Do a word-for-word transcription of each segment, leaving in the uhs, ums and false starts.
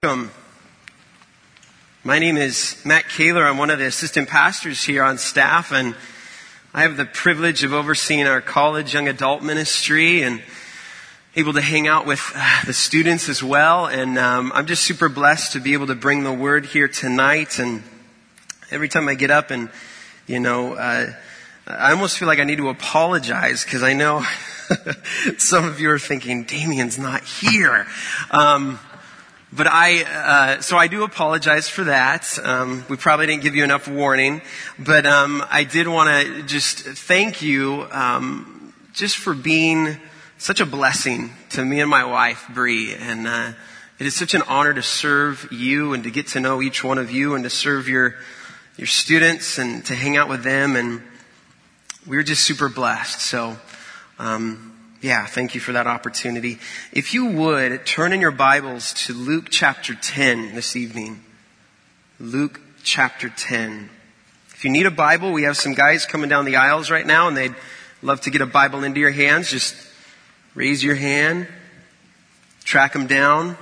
Welcome. My name is Matt Kaler. I'm one of the assistant pastors here on staff, and I have the privilege of overseeing our college young adult ministry and able to hang out with uh, the students as well. And um, I'm just super blessed to be able to bring the word here tonight. And every time I get up and, you know, uh, I almost feel like I need to apologize because I know some of you are thinking, Damien's not here. Um, But I, uh, so I do apologize for that. Um, we probably didn't give you enough warning, but, um, I did want to just thank you, um, just for being such a blessing to me and my wife, Bree. And, uh, it is such an honor to serve you and to get to know each one of you and to serve your, your students and to hang out with them. And we're just super blessed. So, um, Yeah, thank you for that opportunity. If you would, turn in your Bibles to Luke chapter ten this evening. Luke chapter ten. If you need a Bible, we have some guys coming down the aisles right now, and they'd love to get a Bible into your hands. Just raise your hand, track them down.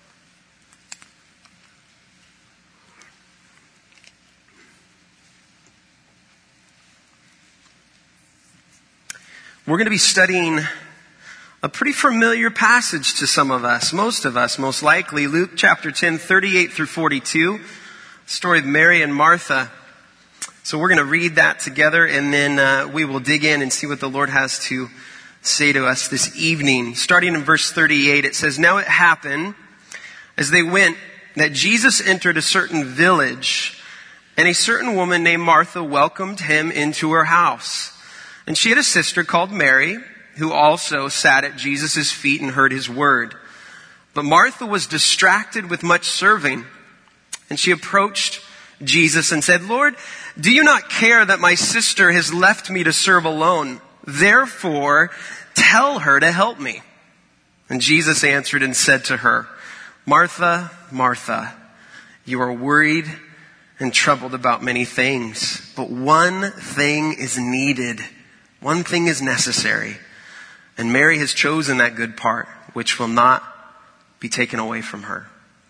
We're going to be studying a pretty familiar passage to some of us, most of us, most likely. Luke chapter ten, thirty-eight through forty-two. The story of Mary and Martha. So we're going to read that together, and then uh, we will dig in and see what the Lord has to say to us this evening. Starting in verse thirty-eight, it says, "Now it happened, as they went, that Jesus entered a certain village, and a certain woman named Martha welcomed him into her house. And she had a sister called Mary, who also sat at Jesus' feet and heard his word. But Martha was distracted with much serving. And she approached Jesus and said, 'Lord, do you not care that my sister has left me to serve alone? Therefore, tell her to help me.' And Jesus answered and said to her, 'Martha, Martha, you are worried and troubled about many things, but one thing is needed. One thing is necessary. And Mary has chosen that good part, which will not be taken away from her.'"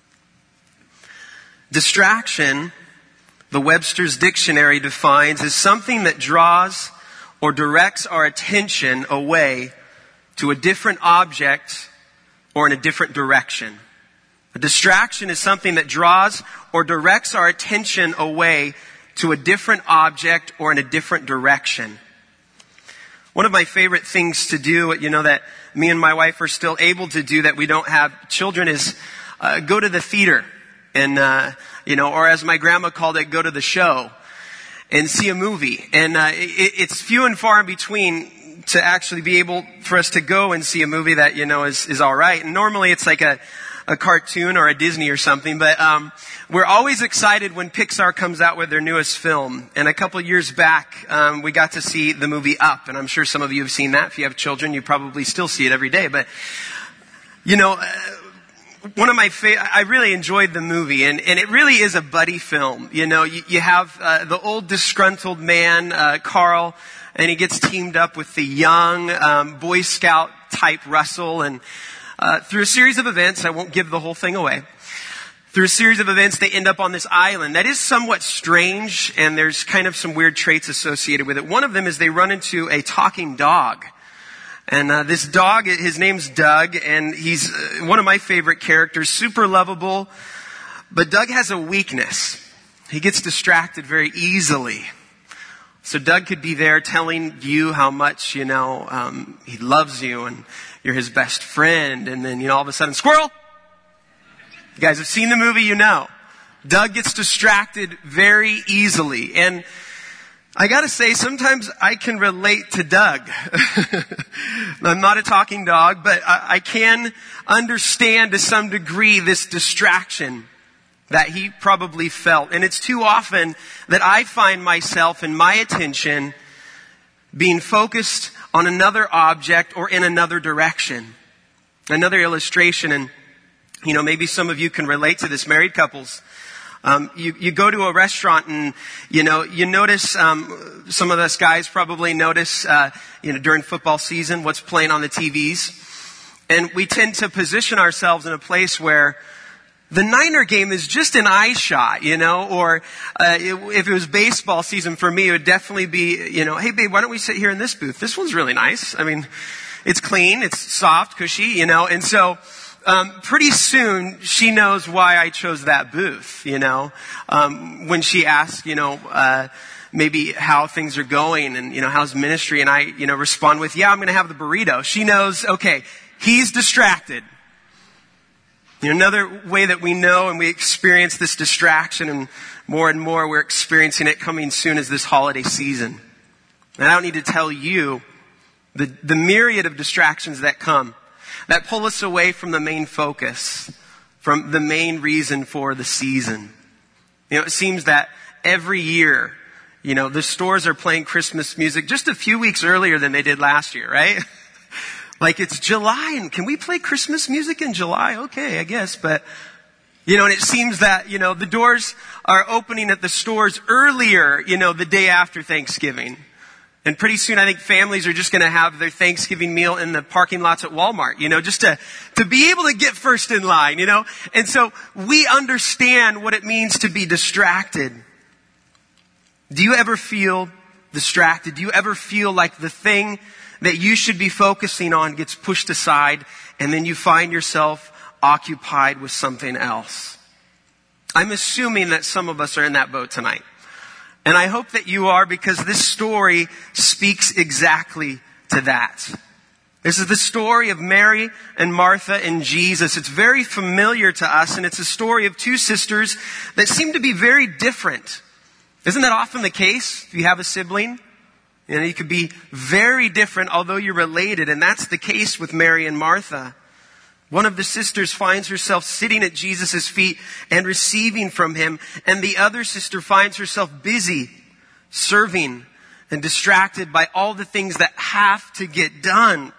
Distraction, the Webster's Dictionary defines, as something that draws or directs our attention away to a different object or in a different direction. A distraction is something that draws or directs our attention away to a different object or in a different direction. One of my favorite things to do, you know, that me and my wife are still able to do that we don't have children, is uh, go to the theater and, uh, you know, or as my grandma called it, go to the show and see a movie. And uh, it, it's few and far in between to actually be able for us to go and see a movie that, you know, is, is all right. And normally it's like a, a cartoon or a Disney or something, but um we're always excited when Pixar comes out with their newest film. And a couple years back, um we got to see the movie Up, and I'm sure some of you have seen that. If you have children, you probably still see it every day. But, you know, uh, one of my fa- I really enjoyed the movie, and, and it really is a buddy film. You know, you, you have uh, the old disgruntled man, uh, Carl, and he gets teamed up with the young um, Boy Scout type Russell, and Uh, through a series of events, I won't give the whole thing away. Through a series of events, they end up on this island that is somewhat strange, and there's kind of some weird traits associated with it. One of them is they run into a talking dog. And uh, this dog, his name's Doug, and he's uh, one of my favorite characters, super lovable. But Doug has a weakness. He gets distracted very easily. So Doug could be there telling you how much, you know, um, he loves you and you're his best friend. And then, you know, all of a sudden, squirrel! You guys have seen the movie, you know. Doug gets distracted very easily. And I gotta say, sometimes I can relate to Doug. I'm not a talking dog, but I, I can understand to some degree this distraction that he probably felt. And it's too often that I find myself and my attention being focused on another object or in another direction. Another illustration, and you know, maybe some of you can relate to this, married couples. Um, you, you go to a restaurant and, you know, you notice, um, some of us guys probably notice, uh, you know, during football season, what's playing on the T Vs. And we tend to position ourselves in a place where the Niner game is just an eye shot, you know, or uh, if it was baseball season for me, it would definitely be, you know, hey babe, why don't we sit here in this booth? This one's really nice. I mean, it's clean, it's soft, cushy, you know, and so um, pretty soon she knows why I chose that booth, you know, um, when she asks, you know, uh, maybe how things are going and, you know, how's ministry, and I, you know, respond with, yeah, I'm going to have the burrito. She knows, okay, he's distracted. You know, another way that we know and we experience this distraction, and more and more we're experiencing it coming soon, is this holiday season. And I don't need to tell you the, the myriad of distractions that come, that pull us away from the main focus, from the main reason for the season. You know, it seems that every year, you know, the stores are playing Christmas music just a few weeks earlier than they did last year, right? Like it's July, and can we play Christmas music in July? Okay, I guess. But, you know, and it seems that, you know, the doors are opening at the stores earlier, you know, the day after Thanksgiving. And pretty soon I think families are just going to have their Thanksgiving meal in the parking lots at Walmart, you know, just to, to be able to get first in line, you know. And so we understand what it means to be distracted. Do you ever feel distracted? Do you ever feel like the thing that you should be focusing on gets pushed aside, and then you find yourself occupied with something else? I'm assuming that some of us are in that boat tonight. And I hope that you are, because this story speaks exactly to that. This is the story of Mary and Martha and Jesus. It's very familiar to us, and it's a story of two sisters that seem to be very different. Isn't that often the case if you have a sibling? You know, you could be very different, although you're related, and that's the case with Mary and Martha. One of the sisters finds herself sitting at Jesus' feet and receiving from him, and the other sister finds herself busy, serving, and distracted by all the things that have to get done.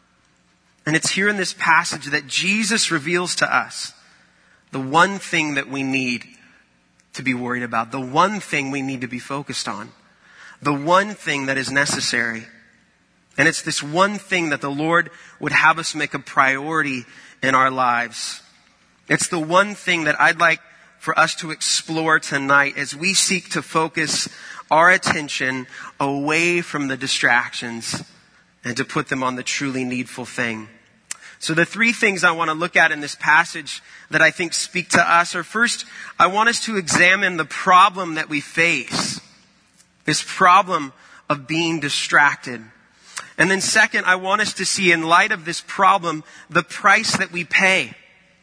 And it's here in this passage that Jesus reveals to us the one thing that we need to be worried about, the one thing we need to be focused on. The one thing that is necessary. And it's this one thing that the Lord would have us make a priority in our lives. It's the one thing that I'd like for us to explore tonight as we seek to focus our attention away from the distractions and to put them on the truly needful thing. So the three things I want to look at in this passage that I think speak to us are, first, I want us to examine the problem that we face. This problem of being distracted. And then second, I want us to see, in light of this problem, the price that we pay.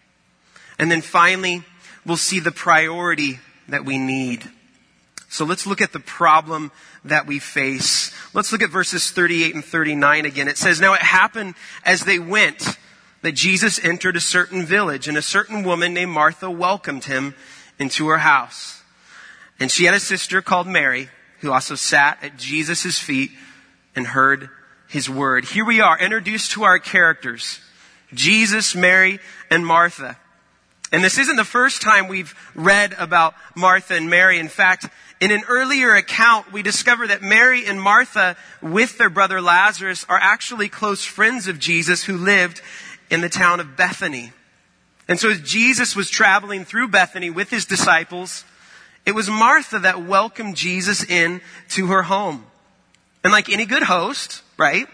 And then finally, we'll see the priority that we need. So let's look at the problem that we face. Let's look at verses thirty-eight and thirty-nine again. It says, "Now it happened as they went that Jesus entered a certain village, and a certain woman named Martha welcomed him into her house. And she had a sister called Mary, who also sat at Jesus' feet and heard his word." Here we are, introduced to our characters, Jesus, Mary, and Martha. And this isn't the first time we've read about Martha and Mary. In fact, in an earlier account, we discover that Mary and Martha, with their brother Lazarus, are actually close friends of Jesus who lived in the town of Bethany. And so as Jesus was traveling through Bethany with his disciples, it was Martha that welcomed Jesus in to her home. And like any good host, right?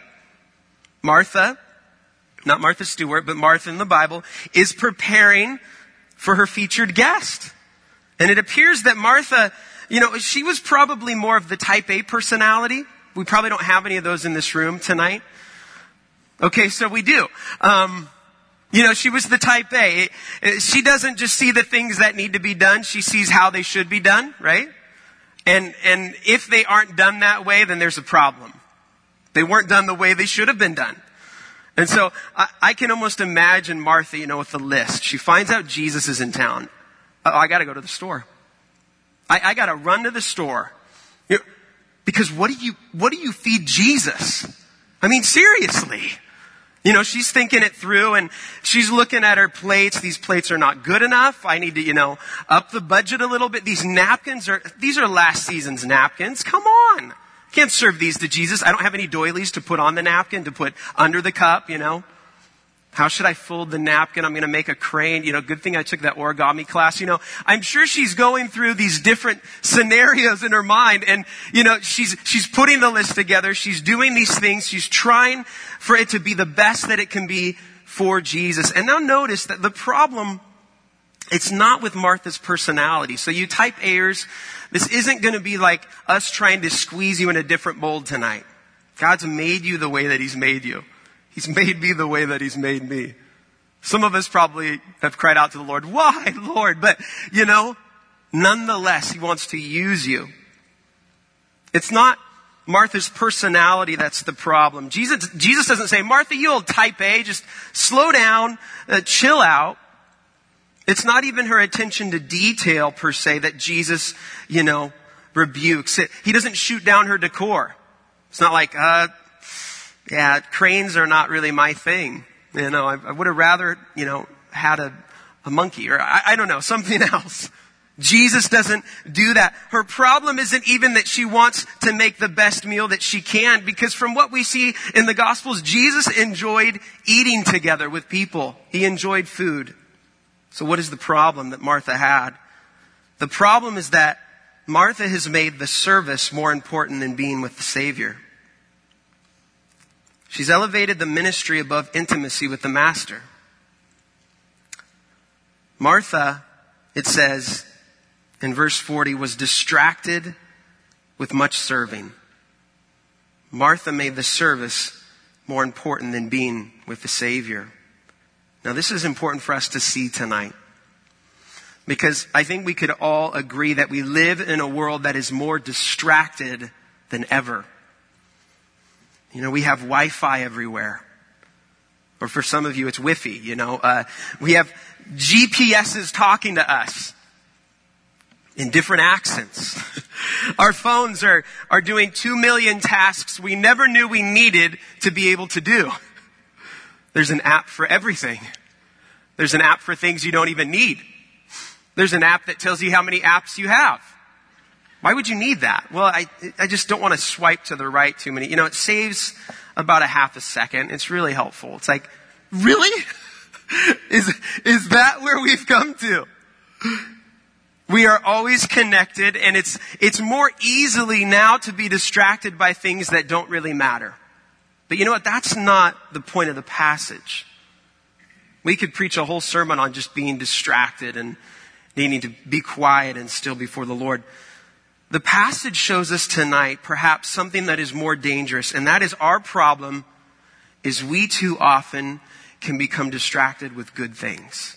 Martha, not Martha Stewart, but Martha in the Bible, is preparing for her featured guest. And it appears that Martha, you know, she was probably more of the type A personality. We probably don't have any of those in this room tonight. Okay, so we do. Um, You know, she was the type A. She doesn't just see the things that need to be done. She sees how they should be done, right? And, and if they aren't done that way, then there's a problem. They weren't done the way they should have been done. And so I, I can almost imagine Martha, you know, with the list. She finds out Jesus is in town. Oh, I gotta go to the store. I, I gotta run to the store. You know, because what do you, what do you feed Jesus? I mean, seriously. You know, she's thinking it through, and she's looking at her plates. These plates are not good enough. I need to, you know, up the budget a little bit. These napkins are, these are last season's napkins. Come on. Can't serve these to Jesus. I don't have any doilies to put on the napkin, to put under the cup, you know. How should I fold the napkin? I'm going to make a crane. You know, good thing I took that origami class. You know, I'm sure she's going through these different scenarios in her mind. And, you know, she's, she's putting the list together. She's doing these things. She's trying for it to be the best that it can be for Jesus. And now notice that the problem, it's not with Martha's personality. So you type Ayers, this isn't going to be like us trying to squeeze you in a different mold tonight. God's made you the way that He's made you. He's made me the way that He's made me. Some of us probably have cried out to the Lord, why, Lord? But, you know, nonetheless, He wants to use you. It's not Martha's personality that's the problem. Jesus, Jesus doesn't say, Martha, you old type A, just slow down, uh, chill out. It's not even her attention to detail, per se, that Jesus, you know, rebukes. It, he doesn't shoot down her decor. It's not like, uh, yeah, cranes are not really my thing. You know, I, I would have rather, you know, had a, a monkey or I, I don't know, something else. Jesus doesn't do that. Her problem isn't even that she wants to make the best meal that she can, because from what we see in the Gospels, Jesus enjoyed eating together with people. He enjoyed food. So what is the problem that Martha had? The problem is that Martha has made the service more important than being with the Savior. She's elevated the ministry above intimacy with the Master. Martha, it says in verse forty, was distracted with much serving. Martha made the service more important than being with the Savior. Now, this is important for us to see tonight, because I think we could all agree that we live in a world that is more distracted than ever. You know, we have Wi-Fi everywhere. Or for some of you, it's Wi-Fi, you know. Uh, we have G P S's talking to us in different accents. Our phones are, are doing two million tasks we never knew we needed to be able to do. There's an app for everything. There's an app for things you don't even need. There's an app that tells you how many apps you have. Why would you need that? Well, I, I just don't want to swipe to the right too many. You know, it saves about a half a second. It's really helpful. It's like, really? Is, is that where we've come to? We are always connected, and it's, it's more easily now to be distracted by things that don't really matter. But you know what? That's not the point of the passage. We could preach a whole sermon on just being distracted and needing to be quiet and still before the Lord. The passage shows us tonight perhaps something that is more dangerous, and that is our problem is we too often can become distracted with good things.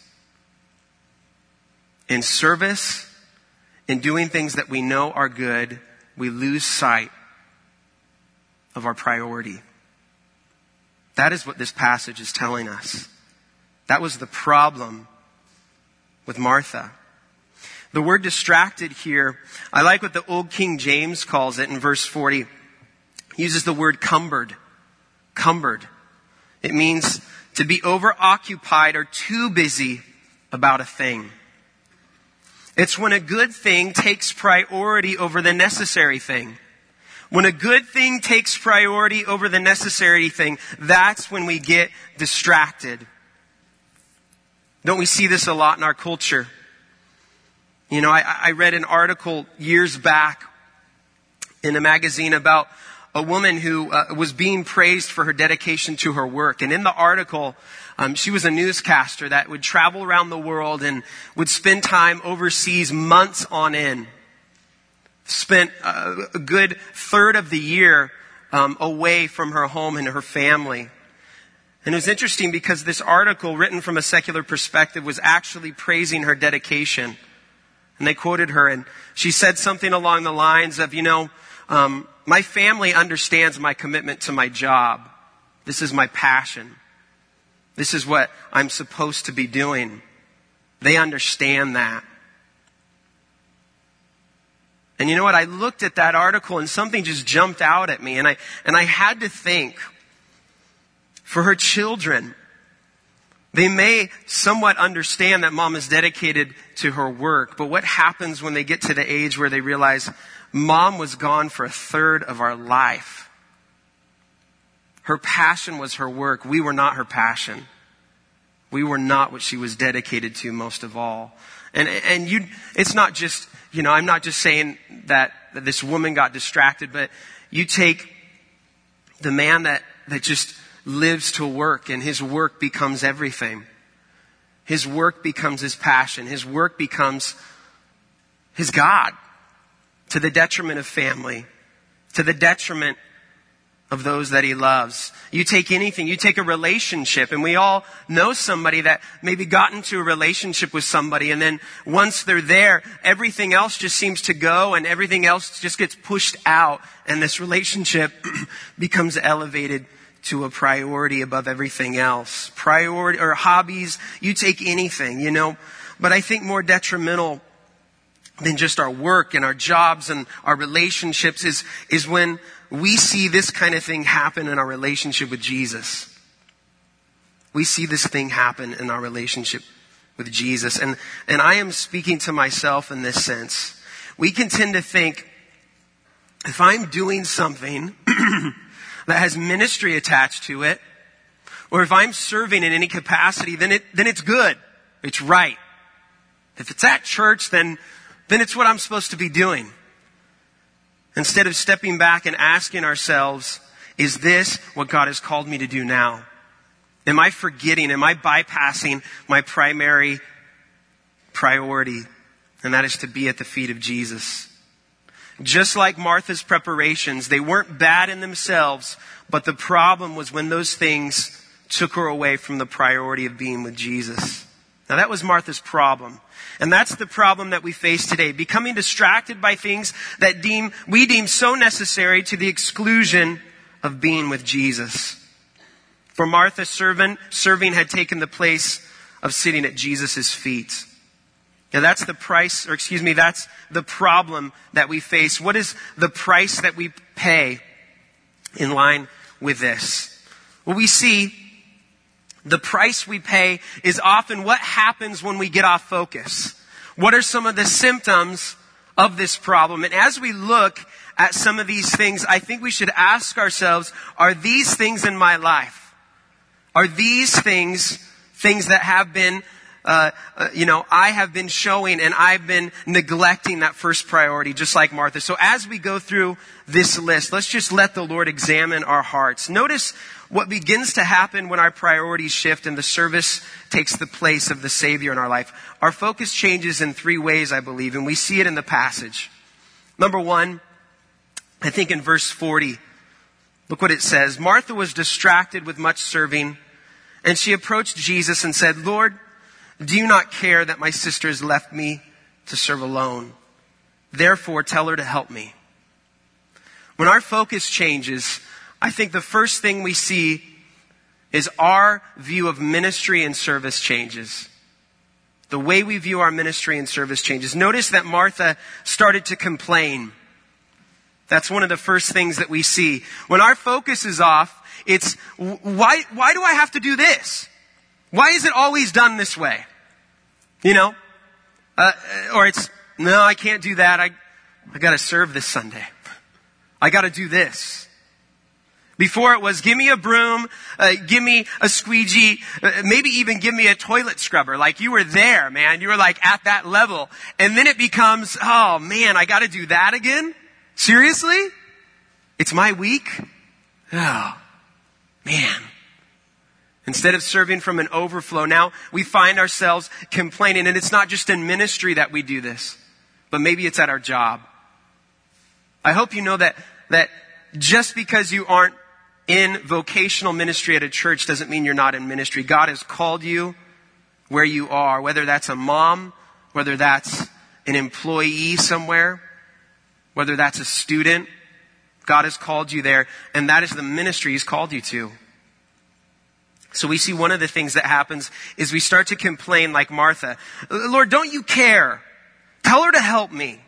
In service, in doing things that we know are good, we lose sight of our priority. That is what this passage is telling us. That was the problem with Martha. The word distracted here, I like what the old King James calls it in verse forty. He uses the word cumbered. Cumbered. It means to be overoccupied or too busy about a thing. It's when a good thing takes priority over the necessary thing. When a good thing takes priority over the necessary thing, that's when we get distracted. Don't we see this a lot in our culture? You know, I, I read an article years back in a magazine about a woman who uh, was being praised for her dedication to her work. And in the article, um, she was a newscaster that would travel around the world and would spend time overseas months on end. Spent uh, a good third of the year um, away from her home and her family. And it was interesting because this article, written from a secular perspective, was actually praising her dedication. And they quoted her, and she said something along the lines of, you know, um, my family understands my commitment to my job. This is my passion. This is what I'm supposed to be doing. They understand that. And you know what? I looked at that article and something just jumped out at me. And I, and I had to think, for her children, they may somewhat understand that mom is dedicated to her work. But what happens when they get to the age where they realize mom was gone for a third of our life? Her passion was her work. We were not her passion. We were not what she was dedicated to most of all. And and you, it's not just, you know, I'm not just saying that, that this woman got distracted, but you take the man that, that just lives to work, and his work becomes everything. His work becomes his passion. His work becomes his God, to the detriment of family, to the detriment of those that he loves. You take anything, you take a relationship, and we all know somebody that maybe got into a relationship with somebody, and then once they're there, everything else just seems to go, and everything else just gets pushed out, and this relationship becomes elevated to a priority above everything else. Priority, or hobbies, you take anything, you know. But I think more detrimental than just our work and our jobs and our relationships is, is when we see this kind of thing happen in our relationship with Jesus. We see this thing happen in our relationship with Jesus. And, and I am speaking to myself in this sense. We can tend to think, if I'm doing something that has ministry attached to it, or if I'm serving in any capacity, then it, then it's good. It's right. If it's at church, then, then it's what I'm supposed to be doing. Instead of stepping back and asking ourselves, is this what God has called me to do now? Am I forgetting, am I bypassing my primary priority? And that is to be at the feet of Jesus. Just like Martha's preparations, they weren't bad in themselves, but the problem was when those things took her away from the priority of being with Jesus. Now that was Martha's problem. And that's the problem that we face today. Becoming distracted by things that deem, we deem so necessary to the exclusion of being with Jesus. For Martha, servant, serving had taken the place of sitting at Jesus' feet. Now that's the price, or excuse me, that's the problem that we face. What is the price that we pay in line with this? Well, we see the price we pay is often what happens when we get off focus. What are some of the symptoms of this problem? And as we look at some of these things, I think we should ask ourselves, are these things in my life? Are these things, things that have been, uh, uh, you know, I have been showing and I've been neglecting that first priority, just like Martha. So as we go through this list, let's just let the Lord examine our hearts. Notice what begins to happen when our priorities shift and the service takes the place of the Savior in our life. Our focus changes in three ways, I believe, and we see it in the passage. Number one, I think in verse forty, look what it says. Martha was distracted with much serving, and she approached Jesus and said, Lord, do you not care that my sister has left me to serve alone? Therefore, tell her to help me. When our focus changes, I think the first thing we see is our view of ministry and service changes. The way we view our ministry and service changes. Notice that Martha started to complain. That's one of the first things that we see. When our focus is off, it's, why, why do I have to do this? Why is it always done this way? You know? Uh, or it's, no, I can't do that. I, I gotta serve this Sunday. I gotta do this. Before it was, give me a broom, uh, give me a squeegee, uh, maybe even give me a toilet scrubber. Like you were there, man. You were like at that level. And then it becomes, oh man, I gotta do that again? Seriously? It's my week? Oh, man. Instead of serving from an overflow, now we find ourselves complaining. And it's not just in ministry that we do this, but maybe it's at our job. I hope you know that, that just because you aren't in vocational ministry at a church doesn't mean you're not in ministry. God has called you where you are, whether that's a mom, whether that's an employee somewhere, whether that's a student. God has called you there, and that is the ministry He's called you to. So we see one of the things that happens is we start to complain like Martha. Lord, don't you care? Tell her to help me.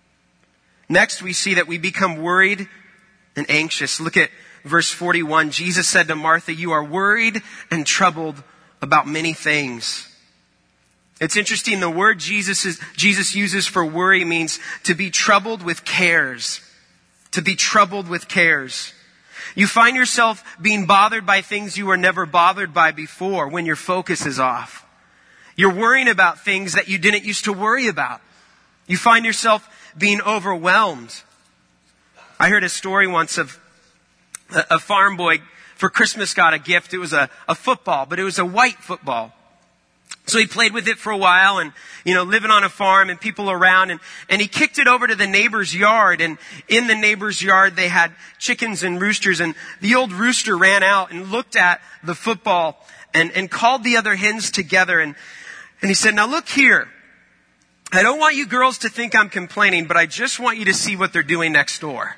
Next, we see that we become worried and anxious. Look at verse forty-one. Jesus said to Martha, you are worried and troubled about many things. It's interesting. The word Jesus is, Jesus uses for worry means to be troubled with cares. To be troubled with cares. You find yourself being bothered by things you were never bothered by before when your focus is off. You're worrying about things that you didn't used to worry about. You find yourself being overwhelmed. I heard a story once of a, a farm boy for Christmas got a gift. It was a, a football, but it was a white football. So he played with it for a while and, you know, living on a farm and people around and, and he kicked it over to the neighbor's yard, and in the neighbor's yard they had chickens and roosters, and the old rooster ran out and looked at the football and, and called the other hens together and, and he said, "Now look here. I don't want you girls to think I'm complaining, but I just want you to see what they're doing next door."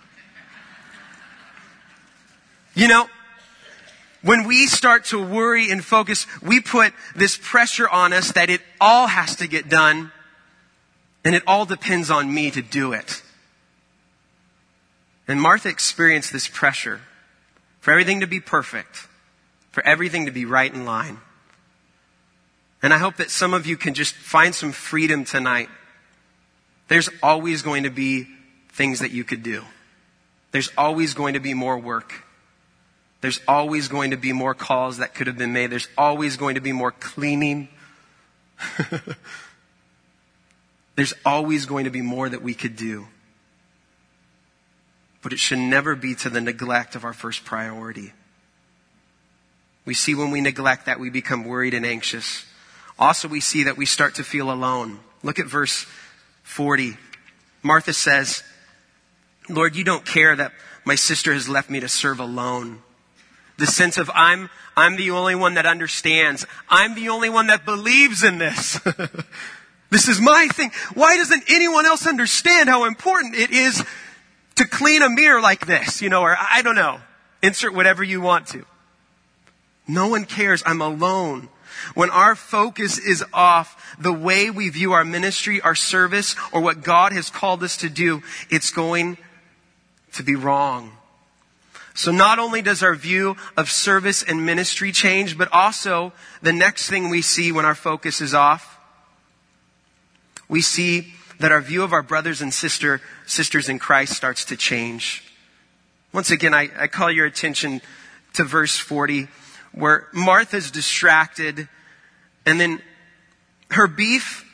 You know, when we start to worry and focus, we put this pressure on us that it all has to get done, and it all depends on me to do it. And Martha experienced this pressure for everything to be perfect, for everything to be right in line. And I hope that some of you can just find some freedom tonight. There's always going to be things that you could do. There's always going to be more work. There's always going to be more calls that could have been made. There's always going to be more cleaning. There's always going to be more that we could do. But it should never be to the neglect of our first priority. We see when we neglect that, we become worried and anxious. Also, we see that we start to feel alone. Look at verse forty. Martha says, "Lord, you don't care that my sister has left me to serve alone." The sense of I'm, I'm the only one that understands. I'm the only one that believes in this. This is my thing. Why doesn't anyone else understand how important it is to clean a mirror like this? You know, or I don't know. Insert whatever you want to. No one cares. I'm alone. When our focus is off the way we view our ministry, our service, or what God has called us to do, it's going to be wrong. So not only does our view of service and ministry change, but also the next thing we see when our focus is off, we see that our view of our brothers and sister, sisters in Christ starts to change. Once again, I, I call your attention to verse forty, where Martha's distracted, and then her beef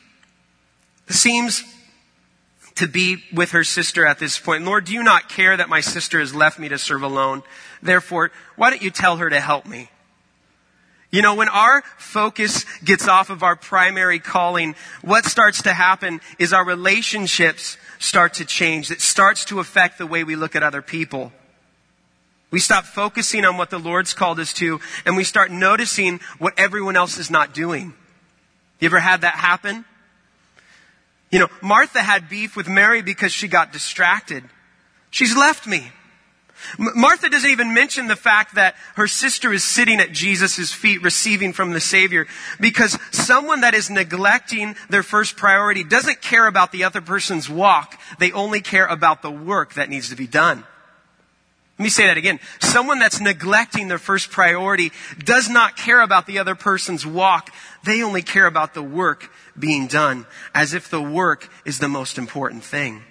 seems to be with her sister at this point. "Lord, do you not care that my sister has left me to serve alone? Therefore, why don't you tell her to help me?" You know, when our focus gets off of our primary calling, what starts to happen is our relationships start to change. It starts to affect the way we look at other people. We stop focusing on what the Lord's called us to, and we start noticing what everyone else is not doing. You ever had that happen? You know, Martha had beef with Mary because she got distracted. She's left me. M- Martha doesn't even mention the fact that her sister is sitting at Jesus' feet receiving from the Savior, because someone that is neglecting their first priority doesn't care about the other person's walk. They only care about the work that needs to be done. Let me say that again. Someone that's neglecting their first priority does not care about the other person's walk. They only care about the work being done, as if the work is the most important thing.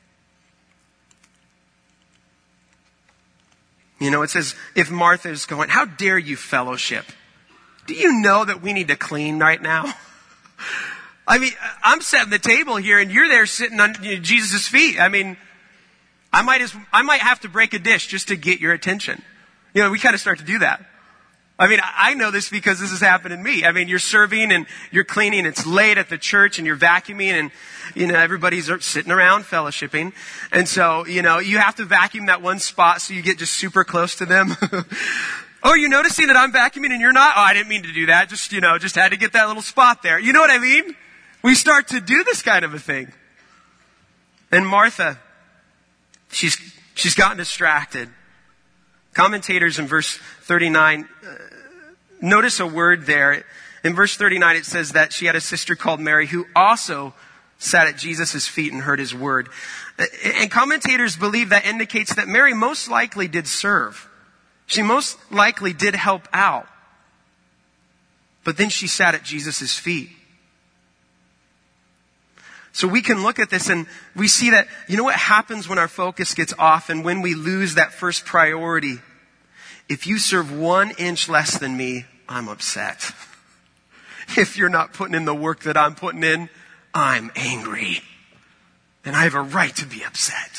You know, it says, if Martha is going, "How dare you fellowship? Do you know that we need to clean right now?" I mean, I'm setting the table here and you're there sitting on Jesus' feet. I mean, I might as, I might have to break a dish just to get your attention. You know, we kind of start to do that. I mean, I know this because this has happened to me. I mean, you're serving and you're cleaning. It's late at the church and you're vacuuming and, you know, everybody's sitting around fellowshipping. And so, you know, you have to vacuum that one spot so you get just super close to them. "Oh, you're noticing that I'm vacuuming and you're not?" "Oh, I didn't mean to do that. Just, you know, just had to get that little spot there." You know what I mean? We start to do this kind of a thing. And Martha, she's, she's gotten distracted. Commentators in verse thirty-nine, uh, notice a word there. In verse thirty-nine, it says that she had a sister called Mary who also sat at Jesus' feet and heard his word. And commentators believe that indicates that Mary most likely did serve. She most likely did help out. But then she sat at Jesus' feet. So we can look at this and we see that, you know what happens when our focus gets off and when we lose that first priority? If you serve one inch less than me, I'm upset. If you're not putting in the work that I'm putting in, I'm angry. And I have a right to be upset.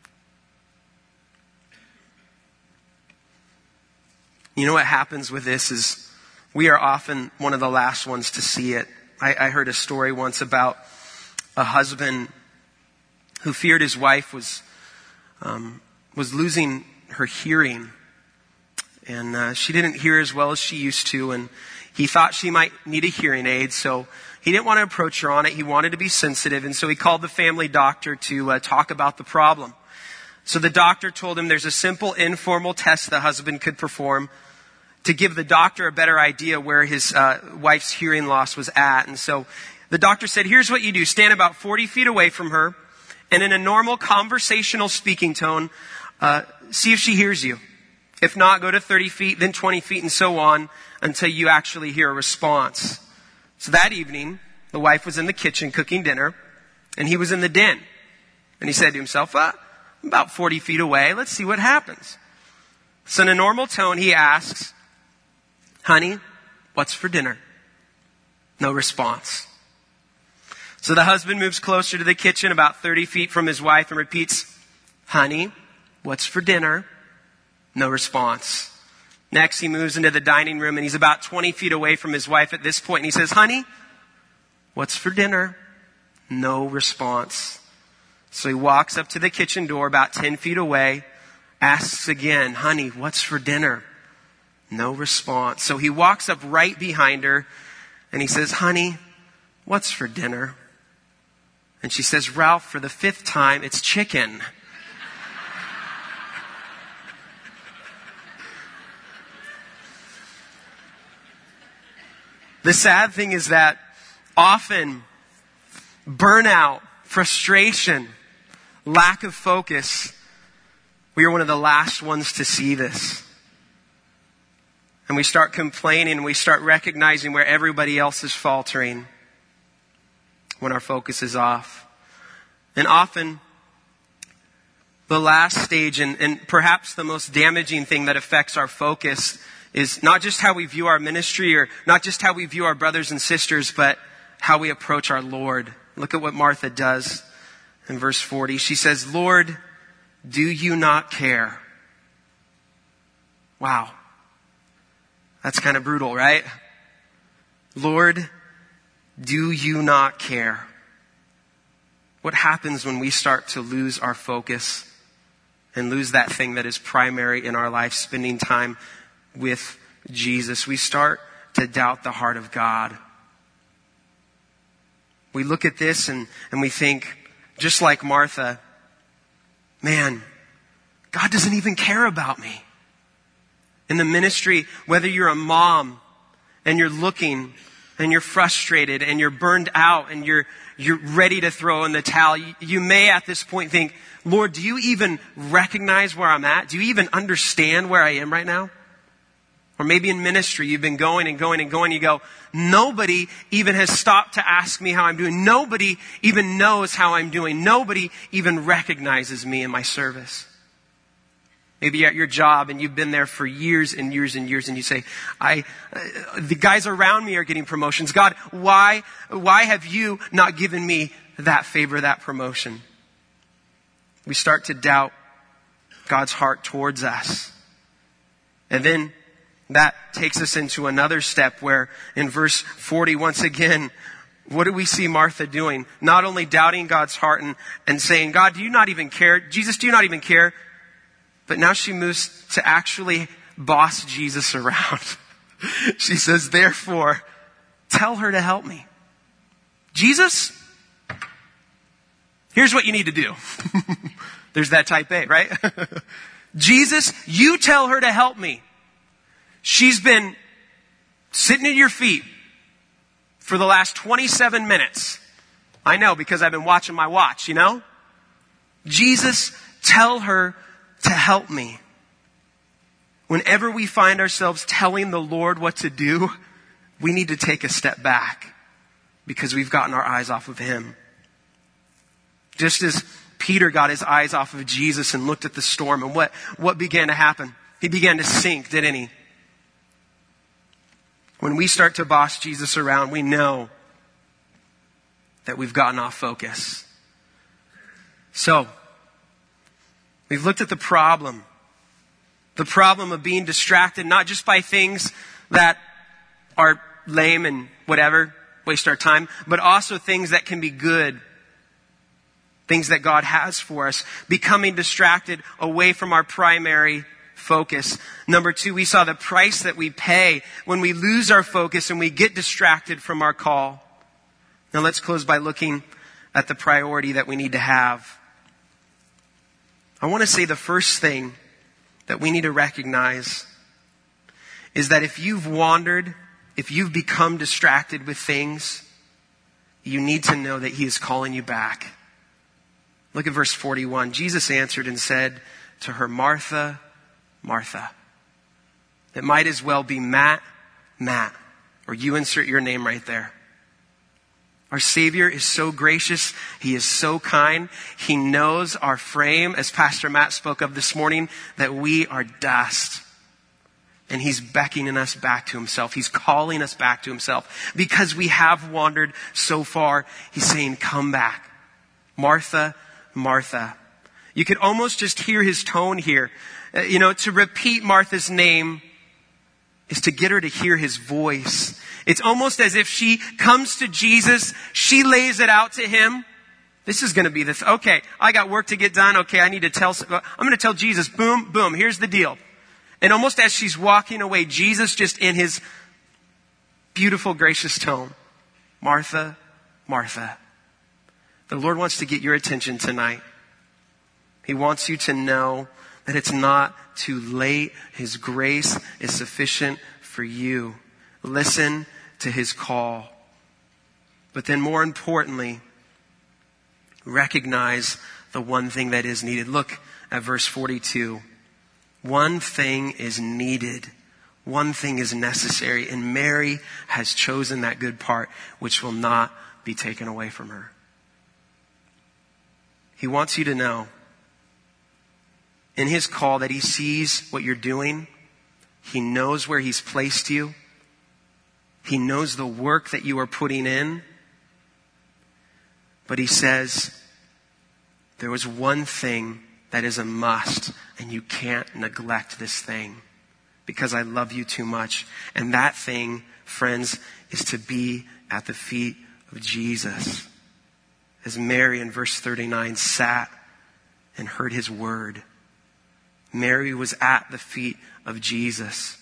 You know what happens with this is we are often one of the last ones to see it. I, I heard a story once about a husband who feared his wife was um, was losing her hearing. And uh, she didn't hear as well as she used to. And he thought she might need a hearing aid. So he didn't want to approach her on it. He wanted to be sensitive. And so he called the family doctor to uh, talk about the problem. So the doctor told him there's a simple informal test the husband could perform to give the doctor a better idea where his uh, wife's hearing loss was at. And so the doctor said, here's what you do. Stand about forty feet away from her, and in a normal conversational speaking tone, uh, see if she hears you. If not, go to thirty feet, then twenty feet, and so on until you actually hear a response. So that evening, the wife was in the kitchen cooking dinner, and he was in the den. And he said to himself, uh, about forty feet away, let's see what happens. So in a normal tone, he asks, honey, what's for dinner? No response. So the husband moves closer to the kitchen about thirty feet from his wife and repeats, honey, what's for dinner? No response. Next, he moves into the dining room and he's about twenty feet away from his wife at this point. And he says, honey, what's for dinner? No response. So he walks up to the kitchen door about ten feet away, asks again, honey, what's for dinner? No response. So he walks up right behind her and he says, honey, what's for dinner? And she says, Ralph, for the fifth time, it's chicken. The sad thing is that often burnout, frustration, lack of focus, we are one of the last ones to see this. And we start complaining and we start recognizing where everybody else is faltering when our focus is off. And often, the last stage and, and perhaps the most damaging thing that affects our focus is not just how we view our ministry or not just how we view our brothers and sisters, but how we approach our Lord. Look at what Martha does in verse forty. She says, Lord, do you not care? Wow. That's kind of brutal, right? Lord, do you not care? What happens when we start to lose our focus and lose that thing that is primary in our life, spending time with Jesus? We start to doubt the heart of God. We look at this and, and we think, just like Martha, man, God doesn't even care about me. In the ministry, whether you're a mom and you're looking and you're frustrated and you're burned out and you're you're ready to throw in the towel, you, you may at this point think, Lord, do you even recognize where I'm at? Do you even understand where I am right now? Or maybe in ministry, you've been going and going and going. You go, nobody even has stopped to ask me how I'm doing. Nobody even knows how I'm doing. Nobody even recognizes me in my service. Maybe you're at your job and you've been there for years and years and years and you say, I, uh, the guys around me are getting promotions. God, why, why have you not given me that favor, that promotion? We start to doubt God's heart towards us. And then that takes us into another step where in verse forty, once again, what do we see Martha doing? Not only doubting God's heart and, and saying, God, do you not even care? Jesus, do you not even care? But now she moves to actually boss Jesus around. She says, therefore, tell her to help me. Jesus, here's what you need to do. There's that type A, right? Jesus, you tell her to help me. She's been sitting at your feet for the last twenty-seven minutes. I know because I've been watching my watch, you know? Jesus, tell her to help me. Whenever we find ourselves telling the Lord what to do, we need to take a step back because we've gotten our eyes off of Him. Just as Peter got his eyes off of Jesus and looked at the storm, and what, what began to happen? He began to sink, didn't he? When we start to boss Jesus around, we know that we've gotten off focus. So, we've looked at the problem. The problem of being distracted, not just by things that are lame and whatever, waste our time, but also things that can be good. Things that God has for us. Becoming distracted away from our primary focus. Number two, we saw the price that we pay when we lose our focus and we get distracted from our call. Now let's close by looking at the priority that we need to have. I want to say the first thing that we need to recognize is that if you've wandered, if you've become distracted with things, you need to know that He is calling you back. Look at verse forty-one. Jesus answered and said to her, Martha, Martha. It might as well be Matt, Matt, or you insert your name right there. Our Savior is so gracious. He is so kind. He knows our frame, as Pastor Matt spoke of this morning, that we are dust. And He's beckoning us back to Himself. He's calling us back to Himself. Because we have wandered so far, He's saying, come back. Martha, Martha. You could almost just hear His tone here. Uh, you know, to repeat Martha's name is to get her to hear His voice. It's almost as if she comes to Jesus, she lays it out to Him. This is going to be this. Okay, I got work to get done. Okay, I need to tell, I'm going to tell Jesus, boom, boom, here's the deal. And almost as she's walking away, Jesus just in His beautiful, gracious tone, Martha, Martha. The Lord wants to get your attention tonight. He wants you to know that it's not too late. His grace is sufficient for you. Listen to His call. But then more importantly, recognize the one thing that is needed. Look at verse forty-two. One thing is needed. One thing is necessary. And Mary has chosen that good part, which will not be taken away from her. He wants you to know in His call that He sees what you're doing. He knows where He's placed you. He knows the work that you are putting in. But He says, there was one thing that is a must, and you can't neglect this thing because I love you too much. And that thing, friends, is to be at the feet of Jesus. As Mary in verse thirty-nine sat and heard His word. Mary was at the feet of Jesus,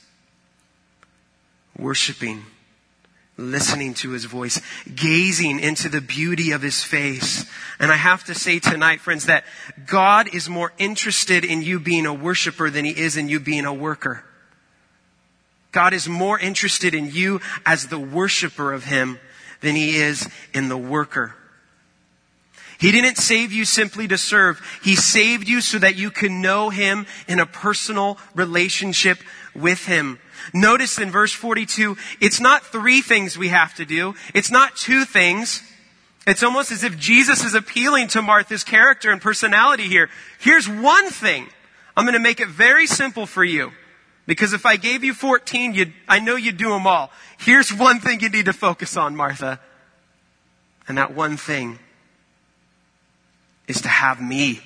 worshiping, listening to His voice, gazing into the beauty of His face. And I have to say tonight, friends, that God is more interested in you being a worshiper than He is in you being a worker. God is more interested in you as the worshiper of Him than He is in the worker. He didn't save you simply to serve. He saved you so that you can know Him in a personal relationship with Him. Notice in verse forty-two, it's not three things we have to do. It's not two things. It's almost as if Jesus is appealing to Martha's character and personality here. Here's one thing. I'm going to make it very simple for you. Because if I gave you fourteen, you'd, I know you'd do them all. Here's one thing you need to focus on, Martha. And that one thing is to have me.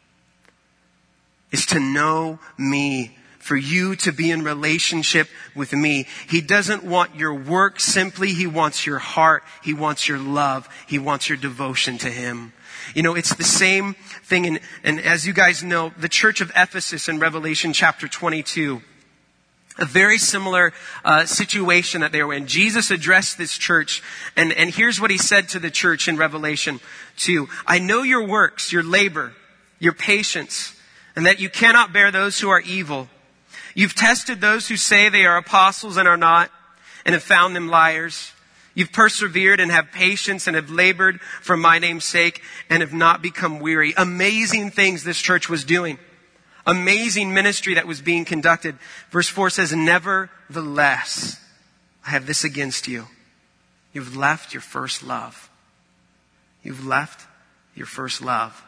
Is to know me. For you to be in relationship with me. He doesn't want your work simply. He wants your heart. He wants your love. He wants your devotion to Him. You know, it's the same thing. In, and as you guys know, the church of Ephesus in Revelation chapter twenty-two, a very similar uh, situation that they were in. Jesus addressed this church, and, and here's what He said to the church in Revelation two. I know your works, your labor, your patience, and that you cannot bear those who are evil. You've tested those who say they are apostles and are not, and have found them liars. You've persevered and have patience and have labored for my name's sake and have not become weary. Amazing things this church was doing. Amazing ministry that was being conducted. Verse four says, nevertheless, I have this against you. You've left your first love. You've left your first love.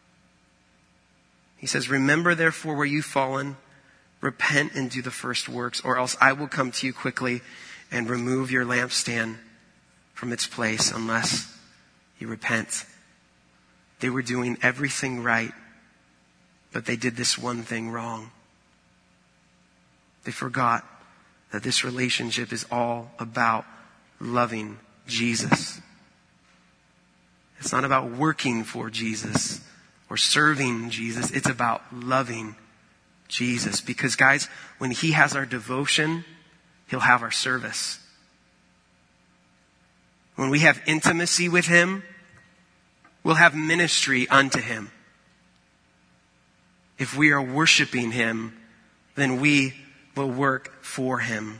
He says, remember therefore where you've fallen, repent and do the first works, or else I will come to you quickly and remove your lampstand from its place unless you repent. They were doing everything right, but they did this one thing wrong. They forgot that this relationship is all about loving Jesus. It's not about working for Jesus or serving Jesus. It's about loving Jesus. Because guys, when he has our devotion, he'll have our service. When we have intimacy with him, we'll have ministry unto him. If we are worshiping him, then we will work for him.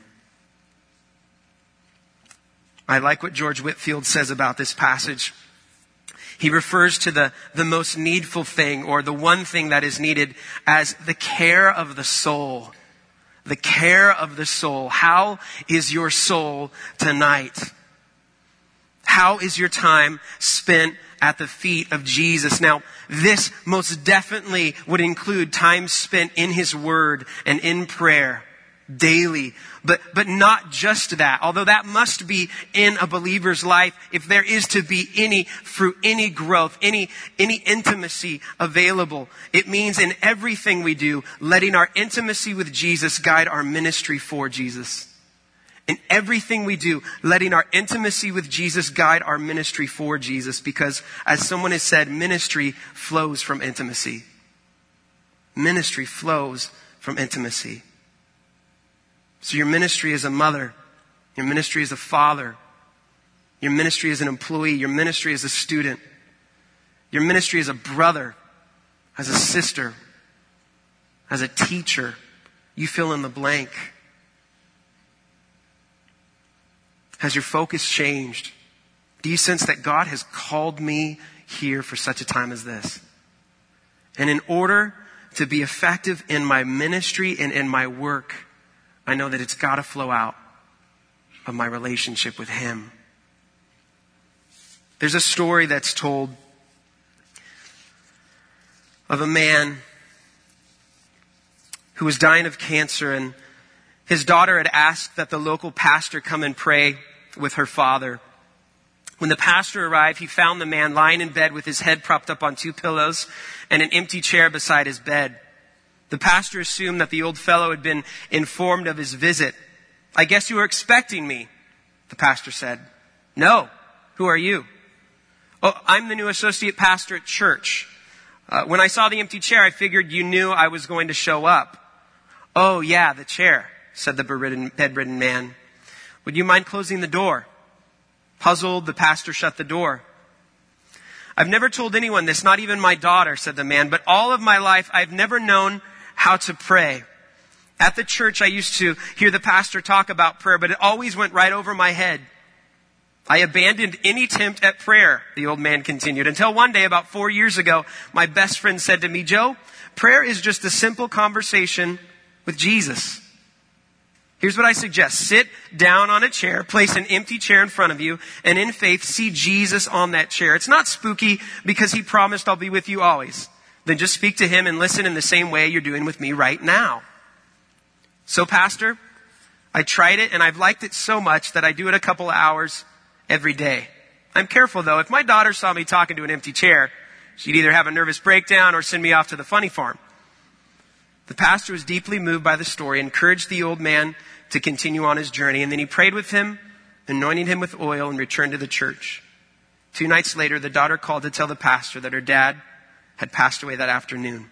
I like what George Whitefield says about this passage. He refers to the, the most needful thing, or the one thing that is needed, as the care of the soul. The care of the soul. How is your soul tonight? How is your time spent at the feet of Jesus? Now, this most definitely would include time spent in his word and in prayer daily. But, but not just that. Although that must be in a believer's life, if there is to be any fruit, any growth, any, any intimacy available, it means in everything we do, letting our intimacy with Jesus guide our ministry for Jesus. In everything we do, letting our intimacy with Jesus guide our ministry for Jesus. Because as someone has said, ministry flows from intimacy. Ministry flows from intimacy. So your ministry as a mother, your ministry as a father, your ministry as an employee, your ministry as a student, your ministry as a brother, as a sister, as a teacher, you fill in the blank. Has your focus changed? Do you sense that God has called me here for such a time as this? And in order to be effective in my ministry and in my work, I know that it's got to flow out of my relationship with him. There's a story that's told of a man who was dying of cancer, and his daughter had asked that the local pastor come and pray with her father. When the pastor arrived, he found the man lying in bed with his head propped up on two pillows and an empty chair beside his bed. The pastor assumed that the old fellow had been informed of his visit. I guess you were expecting me, the pastor said. No. Who are you? Oh, I'm the new associate pastor at church. Uh, when I saw the empty chair, I figured you knew I was going to show up. Oh, yeah, the chair, said the bedridden, bedridden man. Would you mind closing the door? Puzzled, the pastor shut the door. I've never told anyone this, not even my daughter, said the man, but all of my life I've never known how to pray. At the church, I used to hear the pastor talk about prayer, but it always went right over my head. I abandoned any attempt at prayer, the old man continued, until one day about four years ago, my best friend said to me, Joe, prayer is just a simple conversation with Jesus. Here's what I suggest. Sit down on a chair, place an empty chair in front of you, and in faith, see Jesus on that chair. It's not spooky because he promised I'll be with you always. Then just speak to him and listen in the same way you're doing with me right now. So, Pastor, I tried it and I've liked it so much that I do it a couple of hours every day. I'm careful though. If my daughter saw me talking to an empty chair, she'd either have a nervous breakdown or send me off to the funny farm. The pastor was deeply moved by the story, encouraged the old man to continue on his journey, and then he prayed with him, anointing him with oil, and returned to the church. Two nights later, the daughter called to tell the pastor that her dad had passed away that afternoon.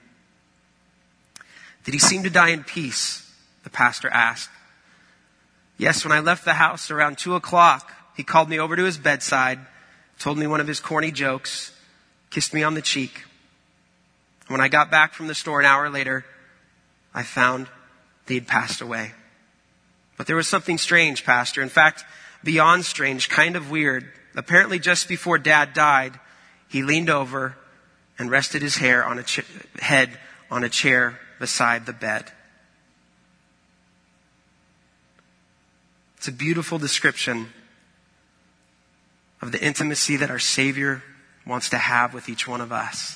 Did he seem to die in peace? The pastor asked. Yes, when I left the house around two o'clock, he called me over to his bedside, told me one of his corny jokes, kissed me on the cheek. When I got back from the store an hour later, I found that he'd passed away. But there was something strange, Pastor. In fact, beyond strange, kind of weird. Apparently just before Dad died, he leaned over and rested his hair on a ch- head on a chair beside the bed. It's a beautiful description of the intimacy that our Savior wants to have with each one of us.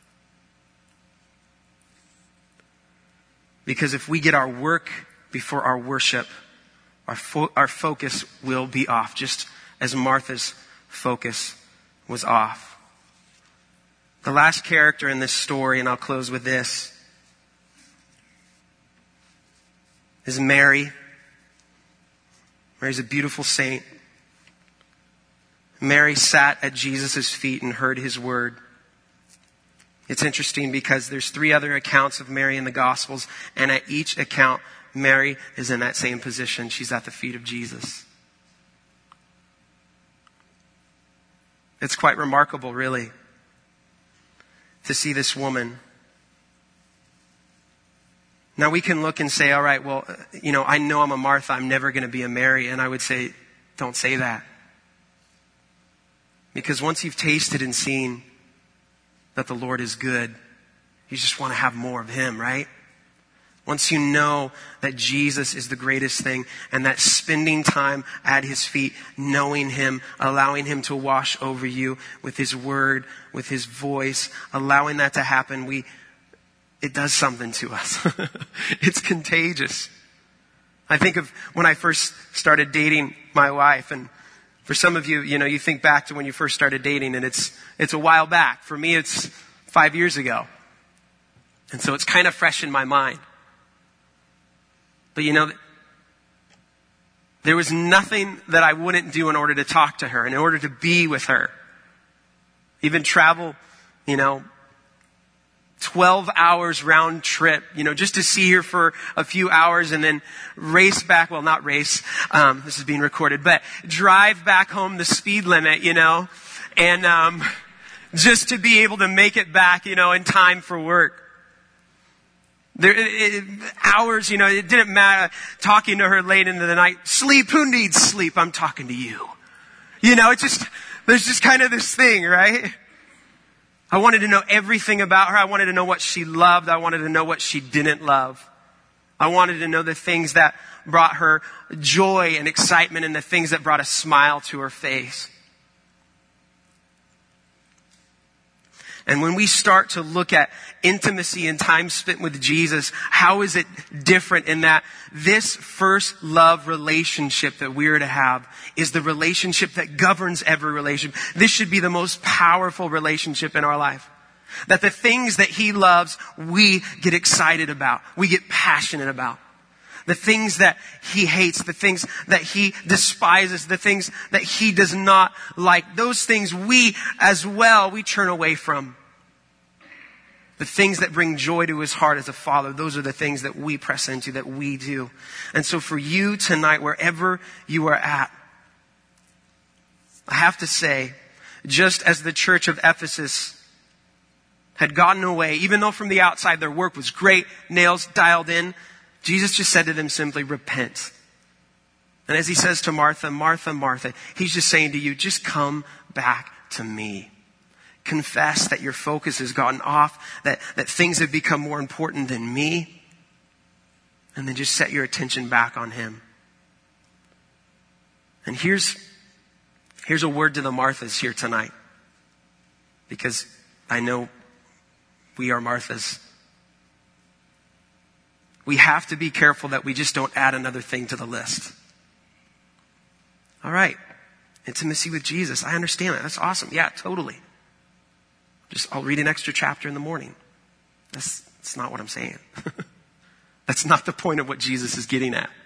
Because if we get our work before our worship, our fo- our focus will be off, just as Martha's focus was off. The last character in this story, and I'll close with this, is Mary. Mary's a beautiful saint. Mary sat at Jesus' feet and heard his word. It's interesting because there's three other accounts of Mary in the Gospels, and at each account, Mary is in that same position. She's at the feet of Jesus. It's quite remarkable, really, to see this woman. Now we can look and say, all right, well, you know, I know I'm a Martha. I'm never going to be a Mary. And I would say, don't say that. Because once you've tasted and seen that the Lord is good, you just want to have more of him, right? Once you know that Jesus is the greatest thing, and that spending time at his feet, knowing him, allowing him to wash over you with his word, with his voice, allowing that to happen, we, it does something to us. It's contagious. I think of when I first started dating my wife, and for some of you, you know, you think back to when you first started dating, and it's it's a while back. For me, it's five years ago. And so it's kind of fresh in my mind. But you know, there was nothing that I wouldn't do in order to talk to her, in order to be with her. Even travel, you know, twelve hours round trip, you know, just to see her for a few hours and then race back. Well, not race. Um, this is being recorded, but drive back home the speed limit, you know, and, um, just to be able to make it back, you know, in time for work. There, it, it, hours, you know, it didn't matter talking to her late into the night. Sleep. Who needs sleep? I'm talking to you. You know, it's just, there's just kind of this thing, right? I wanted to know everything about her. I wanted to know what she loved. I wanted to know what she didn't love. I wanted to know the things that brought her joy and excitement and the things that brought a smile to her face. And when we start to look at intimacy and time spent with Jesus, how is it different in that this first love relationship that we're to have is the relationship that governs every relationship. This should be the most powerful relationship in our life. That the things that he loves, we get excited about. We get passionate about. The things that he hates, the things that he despises, the things that he does not like, those things we as well, we turn away from. The things that bring joy to his heart as a father, those are the things that we press into, that we do. And so for you tonight, wherever you are at, I have to say, just as the church of Ephesus had gotten away, even though from the outside their work was great, nails dialed in, Jesus just said to them simply, repent. And as he says to Martha, Martha, Martha, he's just saying to you, just come back to me. Confess that your focus has gotten off, that, that things have become more important than me. And then just set your attention back on him. And here's, here's a word to the Marthas here tonight. Because I know we are Marthas. We have to be careful that we just don't add another thing to the list. All right. Intimacy with Jesus. I understand that. That's awesome. Yeah, totally. Just, I'll read an extra chapter in the morning. That's, that's not what I'm saying. That's not the point of what Jesus is getting at.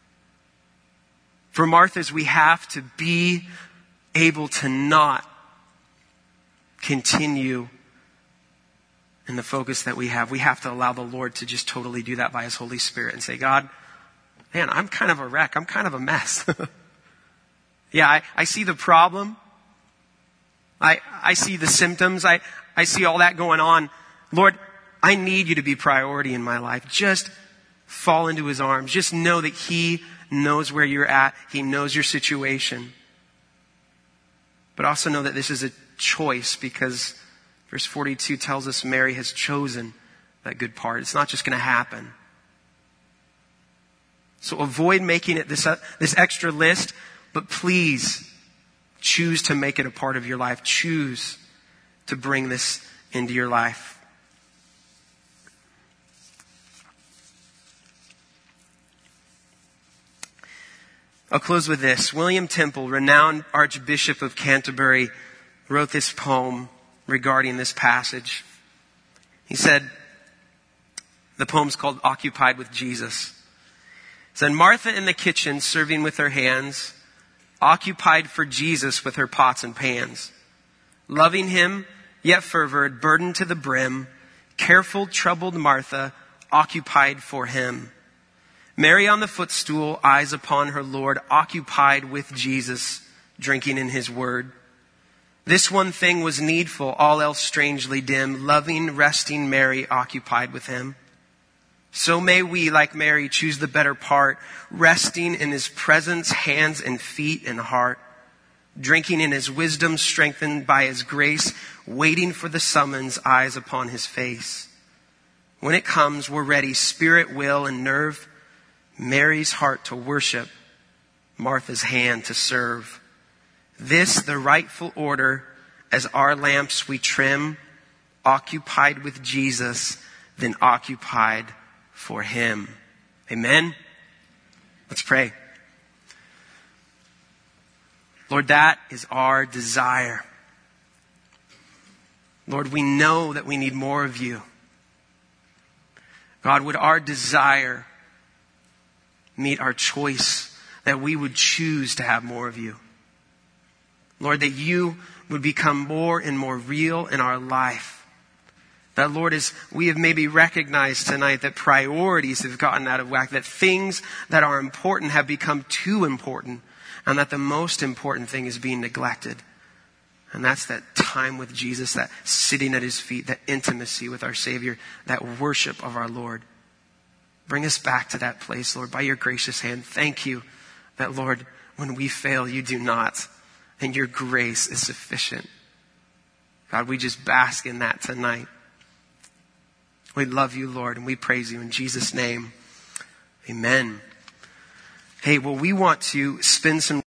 For Marthas, we have to be able to not continue in the focus that we have. We have to allow the Lord to just totally do that by his Holy Spirit and say, God, man, I'm kind of a wreck. I'm kind of a mess. Yeah, I, I see the problem. I, I see the symptoms. I, I see all that going on. Lord, I need you to be priority in my life. Just fall into his arms. Just know that he knows where you're at. He knows your situation. But also know that this is a choice, because verse forty-two tells us Mary has chosen that good part. It's not just going to happen. So avoid making it this, uh, this extra list, but please choose to make it a part of your life. Choose to bring this into your life. I'll close with this. William Temple, renowned Archbishop of Canterbury, wrote this poem regarding this passage. He said, the poem's called Occupied with Jesus. He said, Martha in the kitchen serving with her hands, occupied for Jesus with her pots and pans. Loving him, yet fervored, burdened to the brim, careful, troubled Martha, occupied for him. Mary on the footstool, eyes upon her Lord, occupied with Jesus, drinking in his word. This one thing was needful, all else strangely dim, loving, resting Mary, occupied with him. So may we, like Mary, choose the better part, resting in his presence, hands and feet and heart, drinking in his wisdom, strengthened by his grace, waiting for the summons, eyes upon his face. When it comes, we're ready, spirit, will, and nerve, Mary's heart to worship, Martha's hand to serve. This the rightful order, as our lamps we trim, occupied with Jesus, then occupied for him. Amen? Let's pray. Lord, that is our desire. Lord, we know that we need more of you. God, would our desire meet our choice, that we would choose to have more of you. Lord, that you would become more and more real in our life. That, Lord, as we have maybe recognized tonight that priorities have gotten out of whack, that things that are important have become too important, and that the most important thing is being neglected. And that's that time with Jesus, that sitting at his feet, that intimacy with our Savior, that worship of our Lord. Bring us back to that place, Lord, by your gracious hand. Thank you that, Lord, when we fail, you do not. And your grace is sufficient. God, we just bask in that tonight. We love you, Lord, and we praise you in Jesus' name. Amen. Hey, well, we want to spend some